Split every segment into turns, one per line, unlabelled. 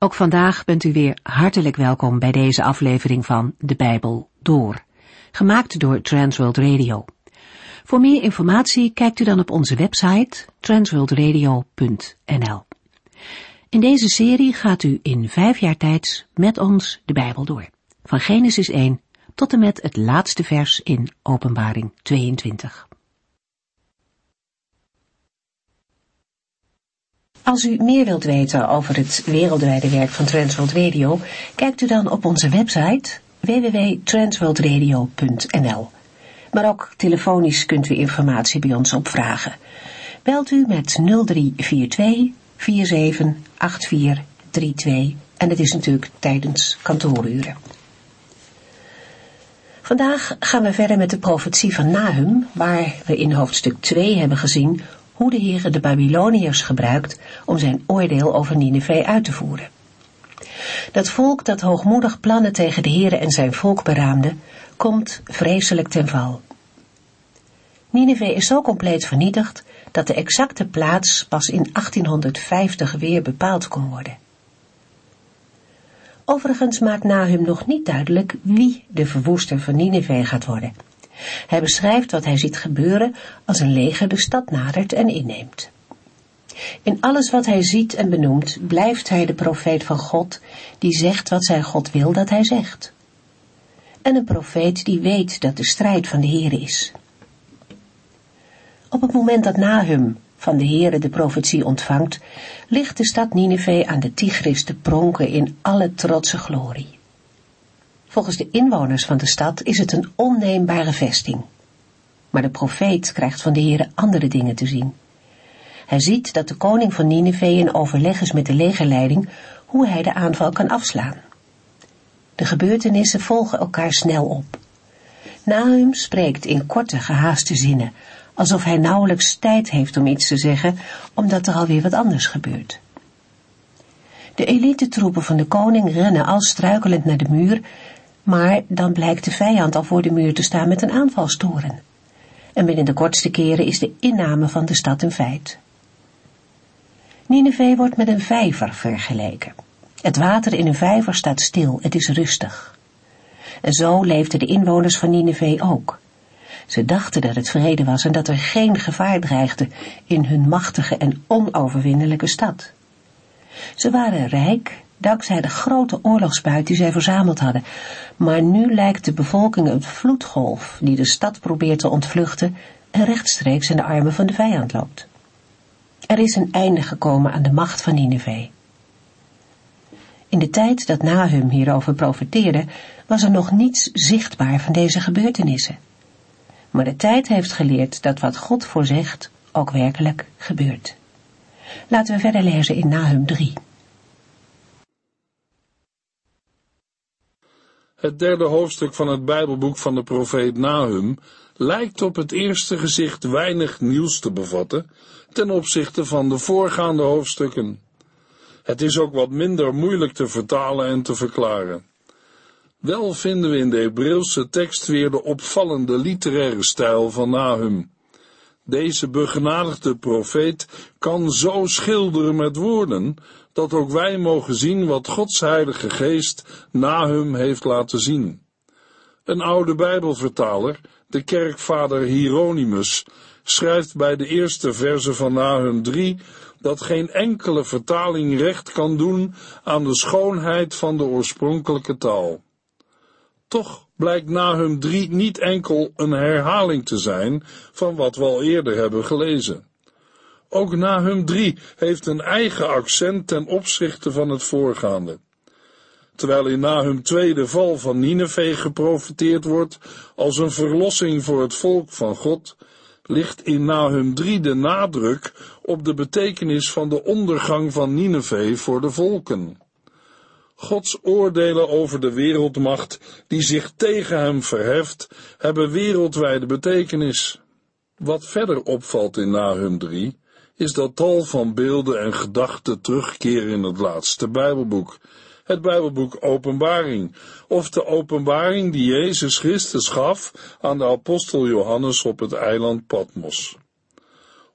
Ook vandaag bent u weer hartelijk welkom bij deze aflevering van De Bijbel Door, gemaakt door Transworld Radio. Voor meer informatie kijkt u dan op onze website transworldradio.nl. In deze serie gaat u in 5 jaar tijd met ons de Bijbel door, van Genesis 1 tot en met het laatste vers in Openbaring 22. Als u meer wilt weten over het wereldwijde werk van Transworld Radio, kijkt u dan op onze website www.transworldradio.nl. Maar ook telefonisch kunt u informatie bij ons opvragen. Belt u met 0342 478432 en het is natuurlijk tijdens kantooruren. Vandaag gaan we verder met de profetie van Nahum, waar we in hoofdstuk 2 hebben gezien hoe de Heere de Babyloniërs gebruikt om zijn oordeel over Nineve uit te voeren. Dat volk dat hoogmoedig plannen tegen de Heere en zijn volk beraamde, komt vreselijk ten val. Nineve is zo compleet vernietigd dat de exacte plaats pas in 1850 weer bepaald kon worden. Overigens maakt Nahum nog niet duidelijk wie de verwoester van Nineve gaat worden. Hij beschrijft wat hij ziet gebeuren als een leger de stad nadert en inneemt. In alles wat hij ziet en benoemt, blijft hij de profeet van God, die zegt wat zijn God wil dat hij zegt. En een profeet die weet dat de strijd van de Heere is. Op het moment dat Nahum van de Heere de profetie ontvangt, ligt de stad Nineve aan de Tigris te pronken in alle trotse glorie. Volgens de inwoners van de stad is het een onneembare vesting. Maar de profeet krijgt van de Heere andere dingen te zien. Hij ziet dat de koning van Nineve in overleg is met de legerleiding hoe hij de aanval kan afslaan. De gebeurtenissen volgen elkaar snel op. Nahum spreekt in korte, gehaaste zinnen, alsof hij nauwelijks tijd heeft om iets te zeggen, omdat er alweer wat anders gebeurt. De elitetroepen van de koning rennen al struikelend naar de muur, maar dan blijkt de vijand al voor de muur te staan met een aanvalstoren. En binnen de kortste keren is de inname van de stad een feit. Nineve wordt met een vijver vergeleken. Het water in een vijver staat stil, het is rustig. En zo leefden de inwoners van Nineve ook. Ze dachten dat het vrede was en dat er geen gevaar dreigde in hun machtige en onoverwinnelijke stad. Ze waren rijk, dankzij de grote oorlogsbuit die zij verzameld hadden, maar nu lijkt de bevolking een vloedgolf die de stad probeert te ontvluchten en rechtstreeks in de armen van de vijand loopt. Er is een einde gekomen aan de macht van Nineve. In de tijd dat Nahum hierover profeteerde, was er nog niets zichtbaar van deze gebeurtenissen. Maar de tijd heeft geleerd dat wat God voorzegt ook werkelijk gebeurt. Laten we verder lezen in Nahum 3.
Het 3e hoofdstuk van het Bijbelboek van de profeet Nahum lijkt op het eerste gezicht weinig nieuws te bevatten ten opzichte van de voorgaande hoofdstukken. Het is ook wat minder moeilijk te vertalen en te verklaren. Wel vinden we in de Hebreeuwse tekst weer de opvallende literaire stijl van Nahum. Deze begenadigde profeet kan zo schilderen met woorden, dat ook wij mogen zien wat Gods Heilige Geest Nahum heeft laten zien. Een oude Bijbelvertaler, de kerkvader Hieronymus, schrijft bij de eerste verse van Nahum 3 dat geen enkele vertaling recht kan doen aan de schoonheid van de oorspronkelijke taal. Toch blijkt Nahum 3 niet enkel een herhaling te zijn van wat we al eerder hebben gelezen. Ook Nahum 3 heeft een eigen accent ten opzichte van het voorgaande. Terwijl in Nahum 2 de val van Nineve geprofeteerd wordt als een verlossing voor het volk van God, ligt in Nahum 3 de nadruk op de betekenis van de ondergang van Nineve voor de volken. Gods oordelen over de wereldmacht die zich tegen hem verheft, hebben wereldwijde betekenis. Wat verder opvalt in Nahum 3, is dat tal van beelden en gedachten terugkeren in het laatste Bijbelboek, het Bijbelboek Openbaring, of de openbaring die Jezus Christus gaf aan de apostel Johannes op het eiland Patmos.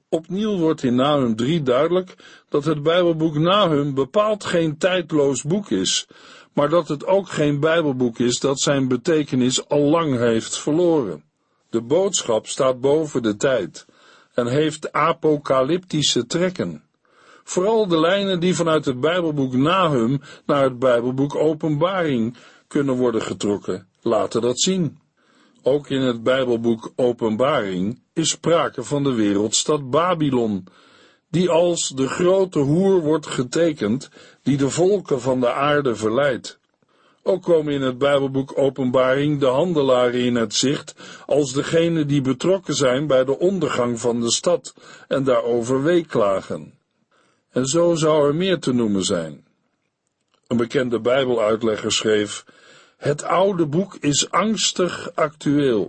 Opnieuw wordt in Nahum 3 duidelijk dat het Bijbelboek Nahum bepaald geen tijdloos boek is, maar dat het ook geen Bijbelboek is dat zijn betekenis al lang heeft verloren. De boodschap staat boven de tijd en heeft apocalyptische trekken. Vooral de lijnen die vanuit het Bijbelboek Nahum naar het Bijbelboek Openbaring kunnen worden getrokken, laten dat zien. Ook in het Bijbelboek Openbaring is sprake van de wereldstad Babylon, die als de grote hoer wordt getekend die de volken van de aarde verleidt. Ook komen in het Bijbelboek Openbaring de handelaren in het zicht als degenen die betrokken zijn bij de ondergang van de stad en daarover weeklagen. En zo zou er meer te noemen zijn. Een bekende Bijbeluitlegger schreef: het oude boek is angstig actueel.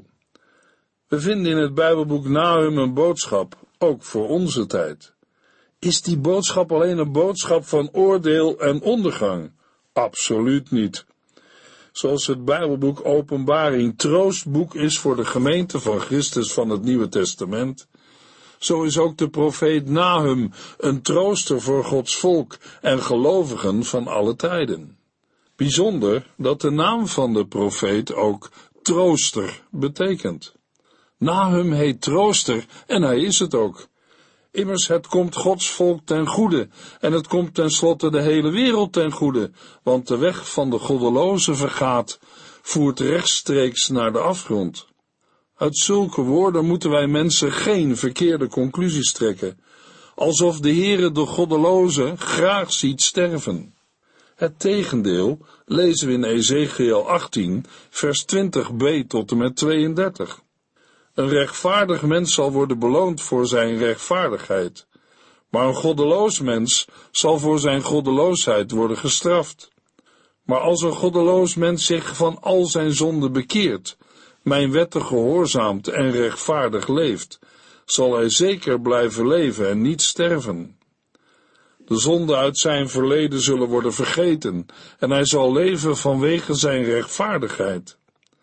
We vinden in het Bijbelboek Nahum een boodschap, ook voor onze tijd. Is die boodschap alleen een boodschap van oordeel en ondergang? Absoluut niet. Zoals het Bijbelboek Openbaring troostboek is voor de gemeente van Christus van het Nieuwe Testament, zo is ook de profeet Nahum een trooster voor Gods volk en gelovigen van alle tijden. Bijzonder dat de naam van de profeet ook trooster betekent. Nahum heet trooster en hij is het ook. Immers, het komt Gods volk ten goede en het komt tenslotte de hele wereld ten goede, want de weg van de goddeloze vergaat, voert rechtstreeks naar de afgrond. Uit zulke woorden moeten wij mensen geen verkeerde conclusies trekken, alsof de Heere de goddeloze graag ziet sterven. Het tegendeel lezen we in Ezechiel 18, vers 20b tot en met 32. Een rechtvaardig mens zal worden beloond voor zijn rechtvaardigheid, maar een goddeloos mens zal voor zijn goddeloosheid worden gestraft. Maar als een goddeloos mens zich van al zijn zonden bekeert, mijn wetten gehoorzaamt en rechtvaardig leeft, zal hij zeker blijven leven en niet sterven. De zonden uit zijn verleden zullen worden vergeten en hij zal leven vanwege zijn rechtvaardigheid.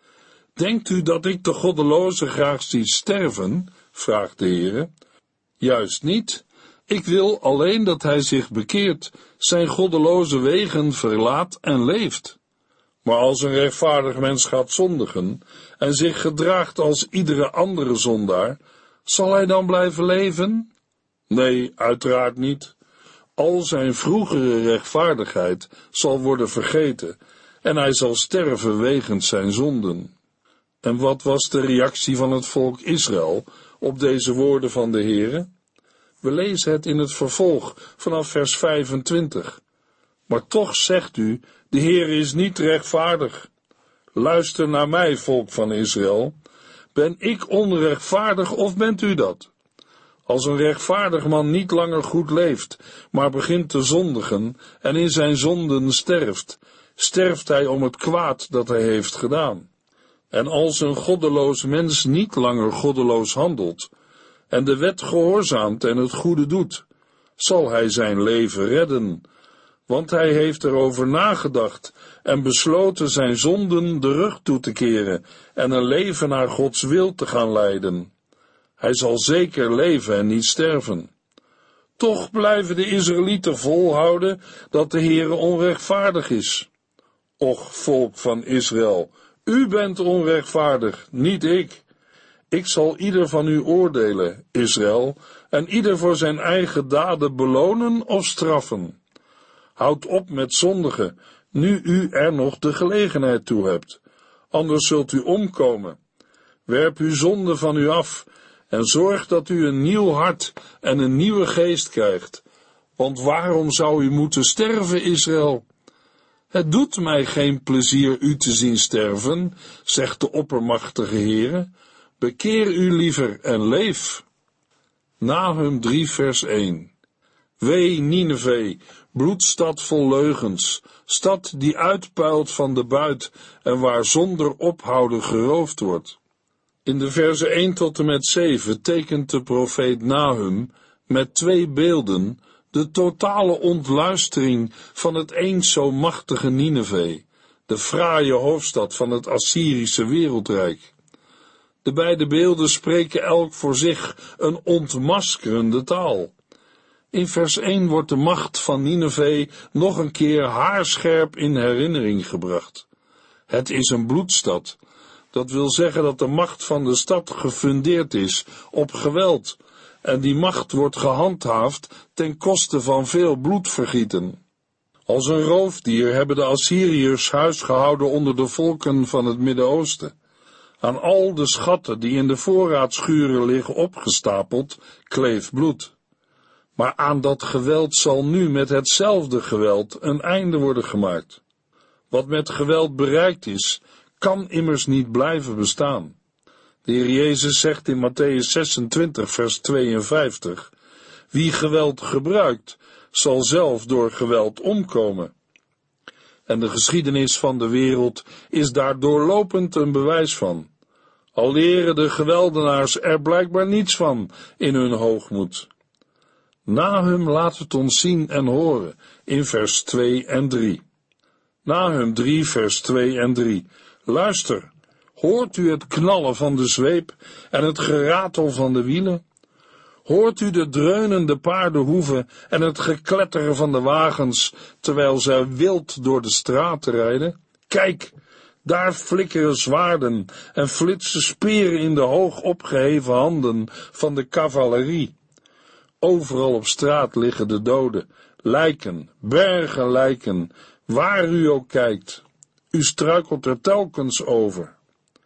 Denkt u dat ik de goddeloze graag zie sterven? Vraagt de Heere. Juist niet. Ik wil alleen dat hij zich bekeert, zijn goddeloze wegen verlaat en leeft. Maar als een rechtvaardig mens gaat zondigen en zich gedraagt als iedere andere zondaar, zal hij dan blijven leven? Nee, uiteraard niet. Al zijn vroegere rechtvaardigheid zal worden vergeten en hij zal sterven wegens zijn zonden. En wat was de reactie van het volk Israël op deze woorden van de Heere? We lezen het in het vervolg vanaf vers 25. Maar toch zegt u, de Heere is niet rechtvaardig. Luister naar mij, volk van Israël. Ben ik onrechtvaardig of bent u dat? Als een rechtvaardig man niet langer goed leeft, maar begint te zondigen en in zijn zonden sterft, sterft hij om het kwaad dat hij heeft gedaan. En als een goddeloos mens niet langer goddeloos handelt en de wet gehoorzaamt en het goede doet, zal hij zijn leven redden, want hij heeft erover nagedacht en besloten zijn zonden de rug toe te keren en een leven naar Gods wil te gaan leiden. Hij zal zeker leven en niet sterven. Toch blijven de Israëlieten volhouden dat de Heere onrechtvaardig is. Och, volk van Israël, u bent onrechtvaardig, niet ik. Ik zal ieder van u oordelen, Israël, en ieder voor zijn eigen daden belonen of straffen. Houd op met zondigen, nu u er nog de gelegenheid toe hebt, anders zult u omkomen. Werp uw zonde van u af en zorg dat u een nieuw hart en een nieuwe geest krijgt. Want waarom zou u moeten sterven, Israël? Het doet mij geen plezier u te zien sterven, zegt de oppermachtige Heere. Bekeer u liever en leef. Nahum 3 vers 1. Wee Nineve, bloedstad vol leugens, stad die uitpuilt van de buit en waar zonder ophouden geroofd wordt. In de verzen 1 tot en met 7 tekent de profeet Nahum met 2 beelden de totale ontluistering van het eens zo machtige Nineve, de fraaie hoofdstad van het Assyrische wereldrijk. De beide beelden spreken elk voor zich een ontmaskerende taal. In vers 1 wordt de macht van Nineve nog een keer haarscherp in herinnering gebracht. Het is een bloedstad. Dat wil zeggen dat de macht van de stad gefundeerd is op geweld, en die macht wordt gehandhaafd ten koste van veel bloedvergieten. Als een roofdier hebben de Assyriërs huisgehouden onder de volken van het Midden-Oosten. Aan al de schatten die in de voorraadschuren liggen opgestapeld, kleeft bloed. Maar aan dat geweld zal nu met hetzelfde geweld een einde worden gemaakt. Wat met geweld bereikt is, kan immers niet blijven bestaan. De Heer Jezus zegt in Mattheüs 26, vers 52, wie geweld gebruikt, zal zelf door geweld omkomen. En de geschiedenis van de wereld is daar doorlopend een bewijs van. Al leren de geweldenaars er blijkbaar niets van in hun hoogmoed. Nahum laat het ons zien en horen in vers 2 en 3. Nahum 3, vers 2 en 3. Luister, hoort u het knallen van de zweep en het geratel van de wielen? Hoort u de dreunende paardenhoeven en het gekletteren van de wagens, terwijl zij wild door de straten rijden? Kijk, daar flikkeren zwaarden en flitsen speren in de hoog opgeheven handen van de cavalerie. Overal op straat liggen de doden, lijken, bergen lijken, waar u ook kijkt. U struikelt er telkens over.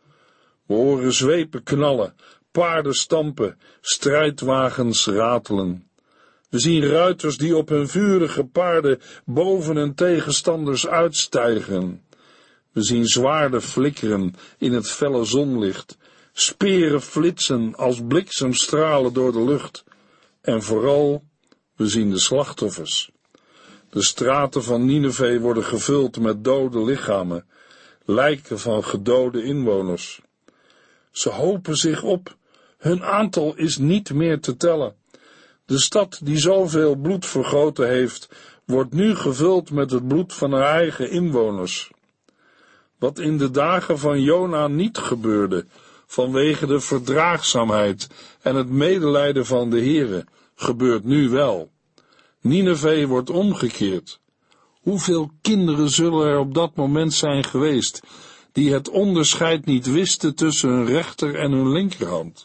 We horen zweepen knallen, paarden stampen, strijdwagens ratelen. We zien ruiters die op hun vurige paarden boven hun tegenstanders uitstijgen. We zien zwaarden flikkeren in het felle zonlicht, speren flitsen als bliksemstralen door de lucht. En vooral, we zien de slachtoffers. De straten van Nineve worden gevuld met dode lichamen, lijken van gedode inwoners. Ze hopen zich op, hun aantal is niet meer te tellen. De stad die zoveel bloed vergoten heeft, wordt nu gevuld met het bloed van haar eigen inwoners. Wat in de dagen van Jona niet gebeurde, vanwege de verdraagzaamheid en het medelijden van de Heere, gebeurt nu wel. Nineve wordt omgekeerd. Hoeveel kinderen zullen er op dat moment zijn geweest, die het onderscheid niet wisten tussen hun rechter en hun linkerhand?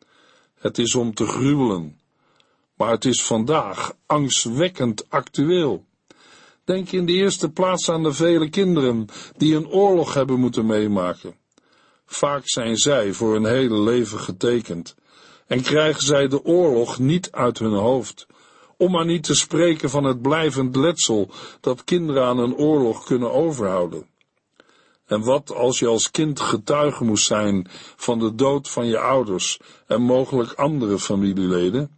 Het is om te gruwelen, maar het is vandaag angstwekkend actueel. Denk in de eerste plaats aan de vele kinderen die een oorlog hebben moeten meemaken. Vaak zijn zij voor hun hele leven getekend en krijgen zij de oorlog niet uit hun hoofd, om maar niet te spreken van het blijvend letsel dat kinderen aan een oorlog kunnen overhouden. En wat als je als kind getuige moest zijn van de dood van je ouders en mogelijk andere familieleden?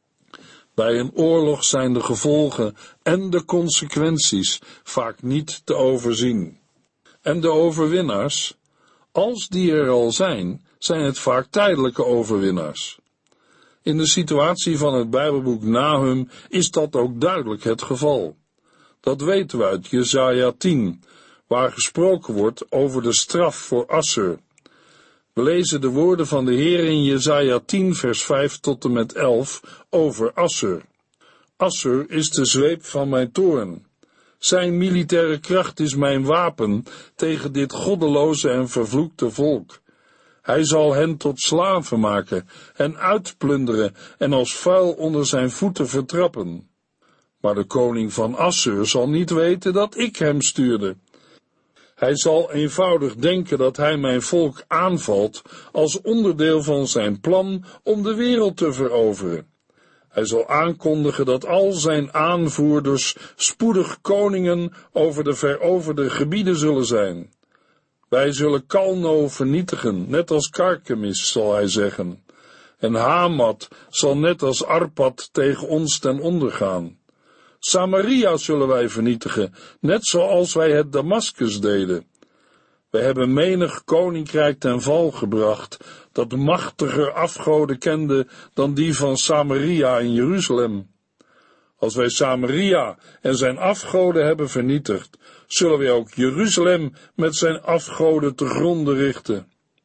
Bij een oorlog zijn de gevolgen en de consequenties vaak niet te overzien. En de overwinnaars, als die er al zijn het vaak tijdelijke overwinnaars. In de situatie van het Bijbelboek Nahum is dat ook duidelijk het geval. Dat weten we uit Jesaja 10, waar gesproken wordt over de straf voor Assur. We lezen de woorden van de Heer in Jesaja 10 vers 5 tot en met 11 over Assur. Assur is de zweep van mijn toorn. Zijn militaire kracht is mijn wapen tegen dit goddeloze en vervloekte volk. Hij zal hen tot slaven maken en uitplunderen en als vuil onder zijn voeten vertrappen. Maar de koning van Assur zal niet weten dat ik hem stuurde. Hij zal eenvoudig denken dat hij mijn volk aanvalt als onderdeel van zijn plan om de wereld te veroveren. Hij zal aankondigen dat al zijn aanvoerders spoedig koningen over de veroverde gebieden zullen zijn. Wij zullen Kalno vernietigen, net als Karkemis, zal hij zeggen. En Hamat zal net als Arpad tegen ons ten onder gaan. Samaria zullen wij vernietigen, net zoals wij het Damaskus deden. We hebben menig koninkrijk ten val gebracht, dat machtiger afgoden kende dan die van Samaria in Jeruzalem. Als wij Samaria en zijn afgoden hebben vernietigd, zullen wij ook Jeruzalem met zijn afgoden te gronde richten.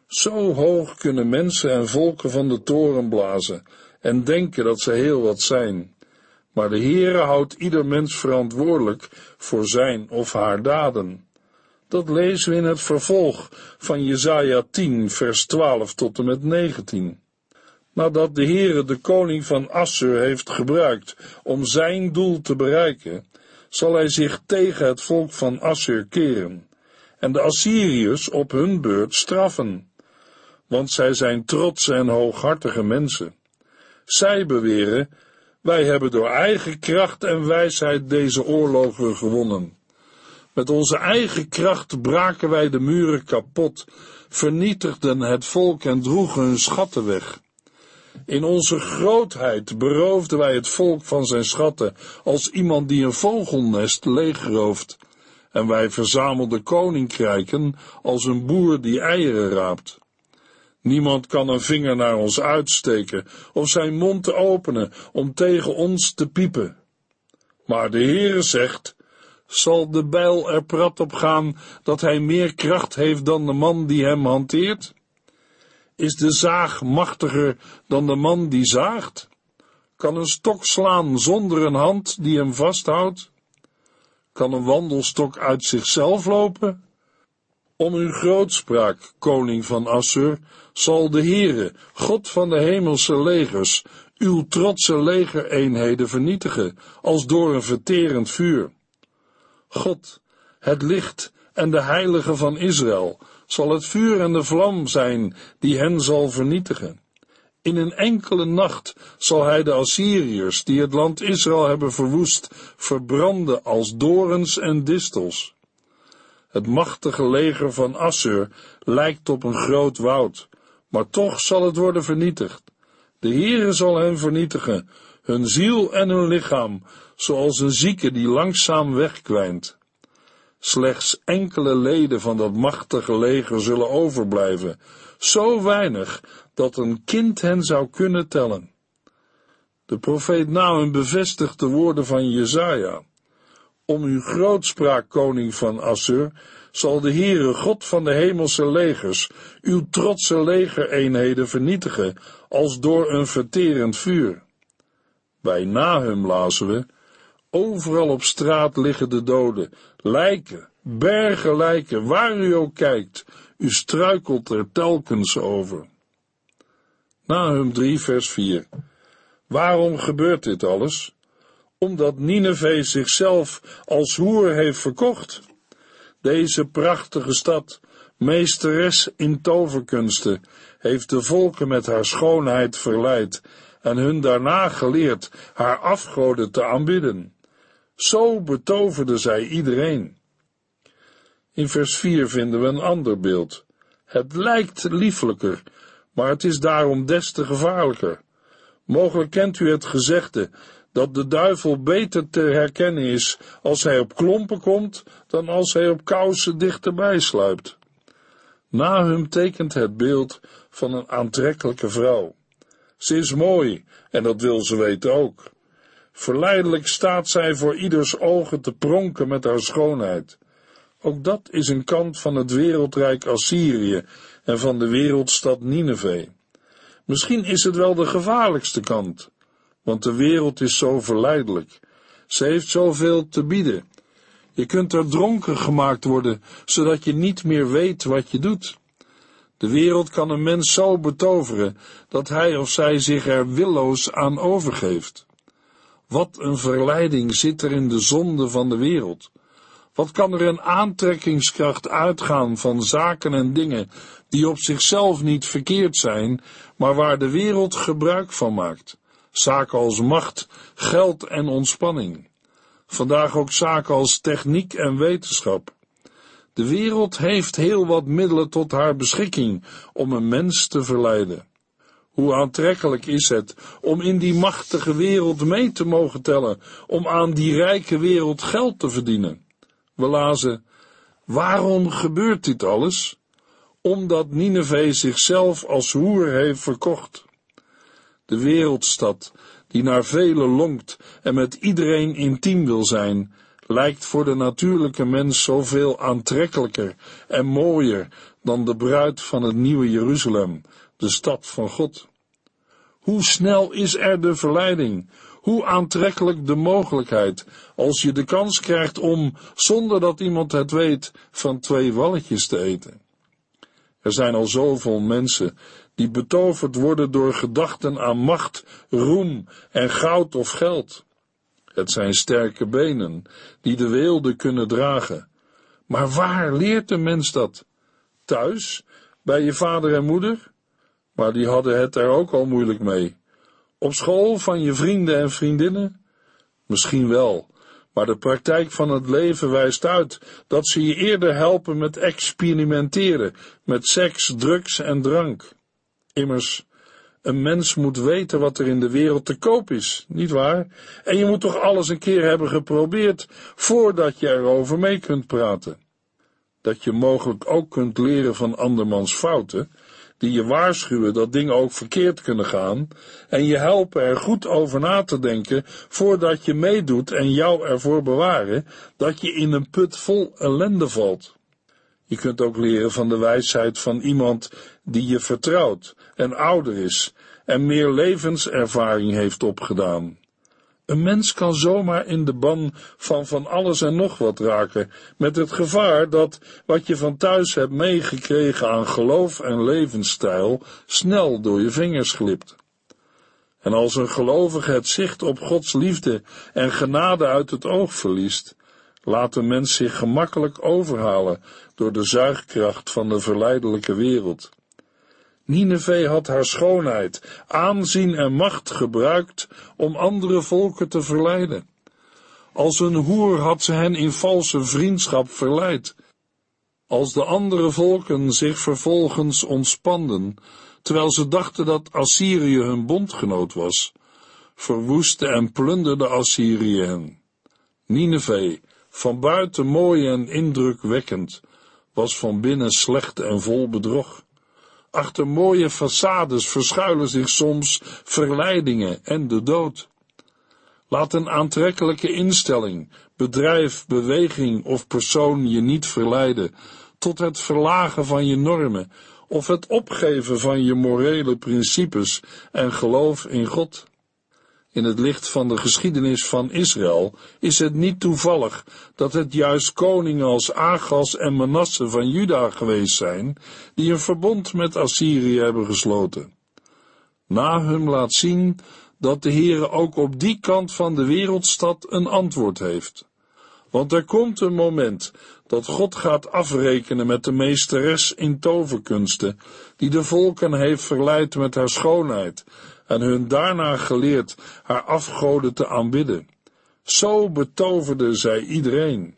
Zo hoog kunnen mensen en volken van de toren blazen en denken dat ze heel wat zijn. Maar de Heere houdt ieder mens verantwoordelijk voor zijn of haar daden. Dat lezen we in het vervolg van Jesaja 10, vers 12 tot en met 19. Nadat de Heere de koning van Assur heeft gebruikt om zijn doel te bereiken, zal hij zich tegen het volk van Assur keren en de Assyriërs op hun beurt straffen, want zij zijn trotse en hooghartige mensen. Zij beweren: wij hebben door eigen kracht en wijsheid deze oorlogen gewonnen. Met onze eigen kracht braken wij de muren kapot, vernietigden het volk en droegen hun schatten weg. In onze grootheid beroofden wij het volk van zijn schatten, als iemand die een vogelnest leegrooft. En wij verzamelden koninkrijken, als een boer die eieren raapt. Niemand kan een vinger naar ons uitsteken, of zijn mond te openen, om tegen ons te piepen. Maar de Heere zegt: zal de bijl er prat op gaan, dat hij meer kracht heeft dan de man die hem hanteert? Is de zaag machtiger dan de man die zaagt? Kan een stok slaan zonder een hand die hem vasthoudt? Kan een wandelstok uit zichzelf lopen? Om uw grootspraak, koning van Assur, zal de Heere, God van de hemelse legers, uw trotse legereenheden vernietigen, als door een verterend vuur. God, het licht en de heilige van Israël, zal het vuur en de vlam zijn die hen zal vernietigen. In een enkele nacht zal hij de Assyriërs, die het land Israël hebben verwoest, verbranden als dorens en distels. Het machtige leger van Assur lijkt op een groot woud, maar toch zal het worden vernietigd. De Heere zal hen vernietigen, hun ziel en hun lichaam, zoals een zieke die langzaam wegkwijnt. Slechts enkele leden van dat machtige leger zullen overblijven, zo weinig dat een kind hen zou kunnen tellen. De profeet Nahum bevestigt de woorden van Jesaja. Om uw grootspraak, koning van Assur, zal de Heere, God van de hemelse legers, uw trotse legereenheden vernietigen, als door een verterend vuur. Bij Nahum lazen we: overal op straat liggen de doden, lijken, bergen lijken, waar u ook kijkt, u struikelt er telkens over. Nahum 3, vers 4. Waarom gebeurt dit alles? Omdat Nineve zichzelf als hoer heeft verkocht. Deze prachtige stad, meesteres in toverkunsten, heeft de volken met haar schoonheid verleid en hun daarna geleerd haar afgoden te aanbidden. Zo betoverde zij iedereen. In vers 4 vinden we een ander beeld. Het lijkt liefelijker, maar het is daarom des te gevaarlijker. Mogelijk kent u het gezegde dat de duivel beter te herkennen is als hij op klompen komt dan als hij op kousen dichterbij sluipt. Nahum tekent het beeld van een aantrekkelijke vrouw. Ze is mooi en dat wil ze weten ook. Verleidelijk staat zij voor ieders ogen te pronken met haar schoonheid. Ook dat is een kant van het wereldrijk Assyrië en van de wereldstad Nineve. Misschien is het wel de gevaarlijkste kant, want de wereld is zo verleidelijk. Ze heeft zoveel te bieden. Je kunt er dronken gemaakt worden, zodat je niet meer weet wat je doet. De wereld kan een mens zo betoveren, dat hij of zij zich er willoos aan overgeeft. Wat een verleiding zit er in de zonde van de wereld. Wat kan er een aantrekkingskracht uitgaan van zaken en dingen die op zichzelf niet verkeerd zijn, maar waar de wereld gebruik van maakt. Zaken als macht, geld en ontspanning. Vandaag ook zaken als techniek en wetenschap. De wereld heeft heel wat middelen tot haar beschikking om een mens te verleiden. Hoe aantrekkelijk is het om in die machtige wereld mee te mogen tellen, om aan die rijke wereld geld te verdienen. We lazen: waarom gebeurt dit alles? Omdat Nineve zichzelf als hoer heeft verkocht. De wereldstad, die naar velen lonkt en met iedereen intiem wil zijn, lijkt voor de natuurlijke mens zoveel aantrekkelijker en mooier dan de bruid van het nieuwe Jeruzalem, de stad van God. Hoe snel is er de verleiding, hoe aantrekkelijk de mogelijkheid, als je de kans krijgt om, zonder dat iemand het weet, van 2 walletjes te eten. Er zijn al zoveel mensen die betoverd worden door gedachten aan macht, roem en goud of geld. Het zijn sterke benen die de weelde kunnen dragen. Maar waar leert de mens dat? Thuis, bij je vader en moeder? Maar die hadden het er ook al moeilijk mee. Op school van je vrienden en vriendinnen? Misschien wel, maar de praktijk van het leven wijst uit dat ze je eerder helpen met experimenteren, met seks, drugs en drank. Immers, een mens moet weten wat er in de wereld te koop is, nietwaar? En je moet toch alles een keer hebben geprobeerd, voordat je erover mee kunt praten. Dat je mogelijk ook kunt leren van andermans fouten, die je waarschuwen dat dingen ook verkeerd kunnen gaan, en je helpen er goed over na te denken, voordat je meedoet en jou ervoor bewaren, dat je in een put vol ellende valt. Je kunt ook leren van de wijsheid van iemand die je vertrouwt en ouder is en meer levenservaring heeft opgedaan. Een mens kan zomaar in de ban van alles en nog wat raken, met het gevaar dat wat je van thuis hebt meegekregen aan geloof en levensstijl snel door je vingers glipt. En als een gelovige het zicht op Gods liefde en genade uit het oog verliest, laat de mens zich gemakkelijk overhalen door de zuigkracht van de verleidelijke wereld. Nineve had haar schoonheid, aanzien en macht gebruikt om andere volken te verleiden. Als een hoer had ze hen in valse vriendschap verleid. Als de andere volken zich vervolgens ontspanden, terwijl ze dachten dat Assyrië hun bondgenoot was, verwoestte en plunderde Assyrië hen. Nineve, van buiten mooi en indrukwekkend, was van binnen slecht en vol bedrog. Achter mooie façades verschuilen zich soms verleidingen en de dood. Laat een aantrekkelijke instelling, bedrijf, beweging of persoon je niet verleiden tot het verlagen van je normen of het opgeven van je morele principes en geloof in God. In het licht van de geschiedenis van Israël is het niet toevallig dat het juist koningen als Agas en Manasse van Juda geweest zijn, die een verbond met Assyrië hebben gesloten. Nahum laat zien dat de Heere ook op die kant van de wereldstad een antwoord heeft. Want er komt een moment dat God gaat afrekenen met de meesteres in toverkunsten, die de volken heeft verleid met haar schoonheid, en hun daarna geleerd haar afgoden te aanbidden. Zo betoverde zij iedereen.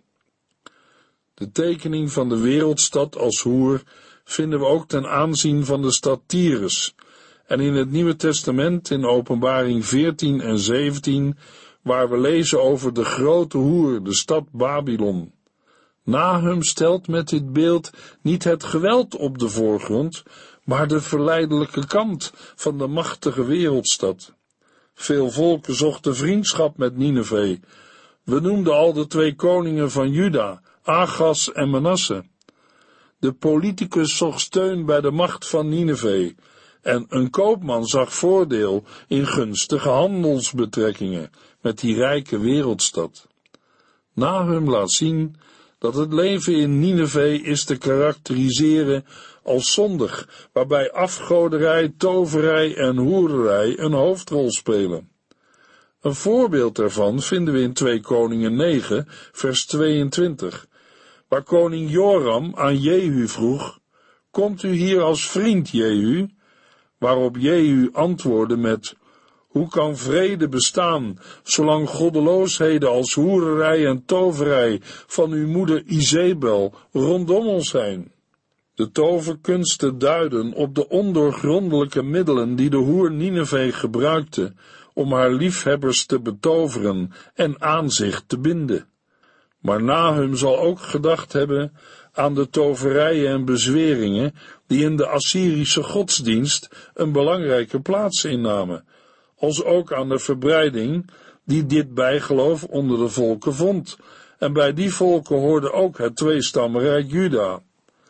De tekening van de wereldstad als hoer vinden we ook ten aanzien van de stad Tyrus, en in het Nieuwe Testament in Openbaring 14 en 17, waar we lezen over de grote hoer, de stad Babylon. Nahum stelt met dit beeld niet het geweld op de voorgrond, maar de verleidelijke kant van de machtige wereldstad. Veel volken zochten vriendschap met Nineve. We noemden al de 2 koningen van Juda, Agas en Manasse. De politicus zocht steun bij de macht van Nineve, en een koopman zag voordeel in gunstige handelsbetrekkingen met die rijke wereldstad. Nahum laat zien dat het leven in Nineve is te karakteriseren als zondig, waarbij afgoderij, toverij en hoererij een hoofdrol spelen. Een voorbeeld daarvan vinden we in 2 Koningen 9, vers 22, waar koning Joram aan Jehu vroeg: "Komt u hier als vriend, Jehu?" Waarop Jehu antwoordde met: "Hoe kan vrede bestaan, zolang goddeloosheden als hoererij en toverij van uw moeder Izebel rondom ons zijn?" De toverkunsten duiden op de ondoorgrondelijke middelen die de hoer Nineve gebruikte om haar liefhebbers te betoveren en aan zich te binden. Maar Nahum zal ook gedacht hebben aan de toverijen en bezweringen die in de Assyrische godsdienst een belangrijke plaats innamen, als ook aan de verbreiding die dit bijgeloof onder de volken vond, En bij die volken hoorde ook het tweestammenrijk Juda.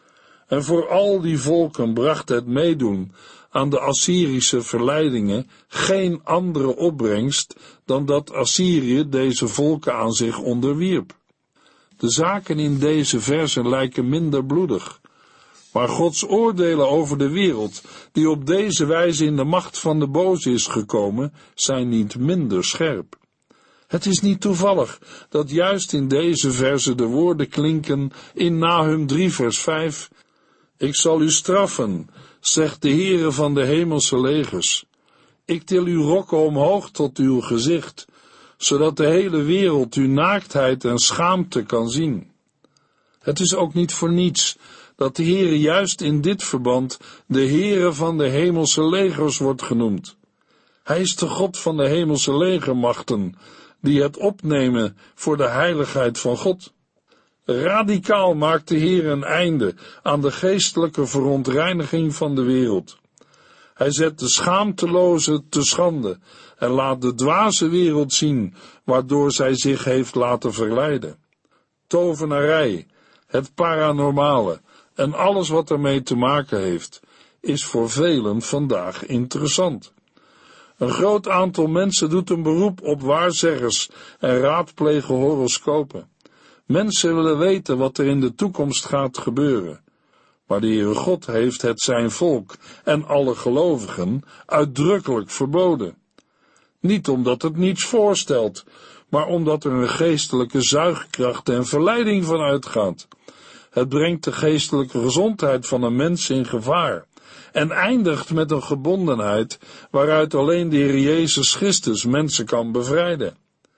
En voor al die volken bracht het meedoen aan de Assyrische verleidingen geen andere opbrengst dan dat Assyrië deze volken aan zich onderwierp. De zaken in deze versen lijken minder bloedig, maar Gods oordelen over de wereld, die op deze wijze in de macht van de boze is gekomen, zijn niet minder scherp. Het is niet toevallig dat juist in deze verse de woorden klinken in Nahum 3 vers 5, ik zal u straffen, zegt de Heere van de hemelse legers. Ik til uw rokken omhoog tot uw gezicht, zodat de hele wereld uw naaktheid en schaamte kan zien. Het is ook niet voor niets dat de Heere juist in dit verband de Heere van de hemelse legers wordt genoemd. Hij is de God van de hemelse legermachten, die het opnemen voor de heiligheid van God. Radicaal maakt de Heer een einde aan de geestelijke verontreiniging van de wereld. Hij zet de schaamteloze te schande en laat de dwaze wereld zien, waardoor zij zich heeft laten verleiden. Tovenarij, het paranormale en alles wat ermee te maken heeft, is voor velen vandaag interessant. Een groot aantal mensen doet een beroep op waarzeggers en raadplegen horoscopen. Mensen willen weten wat er in de toekomst gaat gebeuren. Maar de Heere God heeft het zijn volk en alle gelovigen uitdrukkelijk verboden. Niet omdat het niets voorstelt, maar omdat er een geestelijke zuigkracht en verleiding van uitgaat. Het brengt de geestelijke gezondheid van een mens in gevaar en eindigt met een gebondenheid waaruit alleen de Heer Jezus Christus mensen kan bevrijden.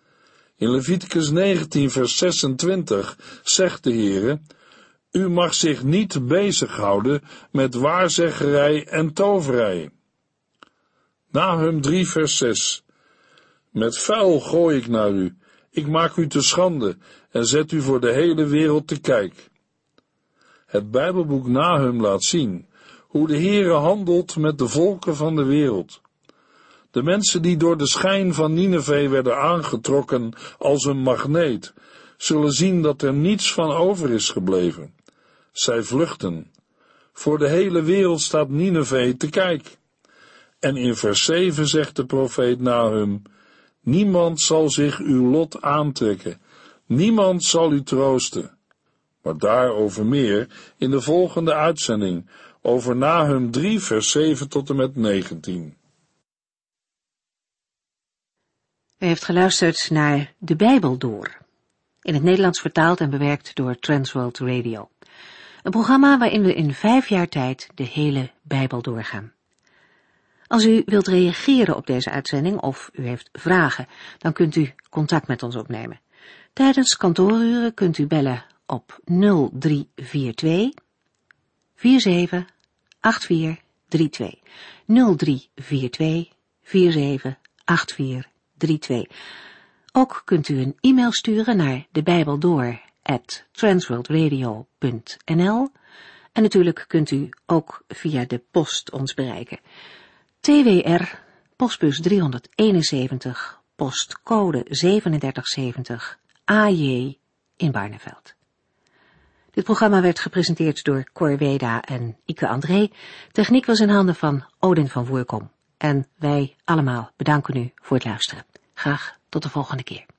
In Leviticus 19 vers 26 zegt de Heere, u mag zich niet bezighouden met waarzeggerij en toverij. Nahum 3 vers 6. Met vuil gooi ik naar u, ik maak u te schande en zet u voor de hele wereld te kijk. Het Bijbelboek Nahum laat zien hoe de Heere handelt met de volken van de wereld. De mensen die door de schijn van Nineve werden aangetrokken als een magneet, zullen zien dat er niets van over is gebleven. Zij vluchten. Voor de hele wereld staat Nineve te kijk. En in vers 7 zegt de profeet Nahum, niemand zal zich uw lot aantrekken, niemand zal u troosten. Maar daarover meer in de volgende uitzending, over Nahum 3 vers 7 tot en met 19.
U heeft geluisterd naar De Bijbel Door, in het Nederlands vertaald en bewerkt door Transworld Radio. Een programma waarin we in 5 jaar tijd de hele Bijbel doorgaan. Als u wilt reageren op deze uitzending of u heeft vragen, dan kunt u contact met ons opnemen. Tijdens kantooruren kunt u bellen op 0342 478432. 0342 478432. Ook kunt u een e-mail sturen naar debijbeldoor@transworldradio.nl en natuurlijk kunt u ook via de post ons bereiken. TWR, postbus 371, postcode 3770, AJ in Barneveld. Dit programma werd gepresenteerd door Cor Weda en Ike André. Techniek was in handen van Odin van Voerkom. En wij allemaal bedanken u voor het luisteren. Graag tot de volgende keer.